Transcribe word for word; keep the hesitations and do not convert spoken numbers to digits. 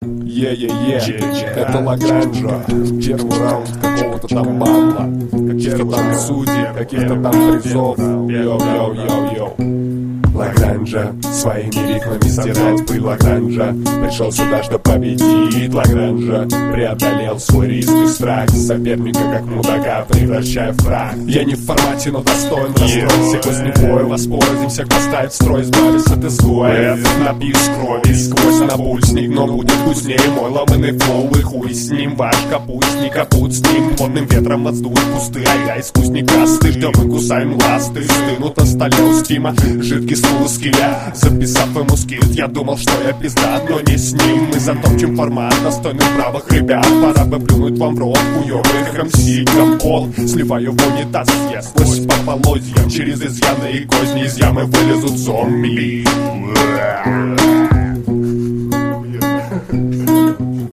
Е-е-е, это Лагранжа. Первый раунд какого-то там батла, каких-то там судей, каких-то там призов. Йоу-йоу-йоу-йоу. Лагранжа своими ритмами стирает пыль. Лагранжа пришел сюда, что победит. Лагранжа преодолел свой риск и страх, соперника как мудака превращая в прах. Я не в формате, но достоин расстроить всех гостевой. Воспользуемся, поставить в строй, избавиться от изгоя. Напьюсь крови сквозь напульсник, но будет вкуснее мой ломаный флоу. И хуй с ним, ваш капустник, капут с ним. Модным ветром отсдует кусты, а я искусник касты. Ждем и кусаем ласты, стынут на столе у стима жидкий стул из киля. Записав ему скид, я думал, что я пиздат, но не с ним. Мы затопчем формат достойных правых ребят. Пора бы плюнуть вам в рот хуёвых эм си. Компол, сливаю в унитаз, я сквозь по полозьям. Через изъяны и козни из ямы вылезут зомби.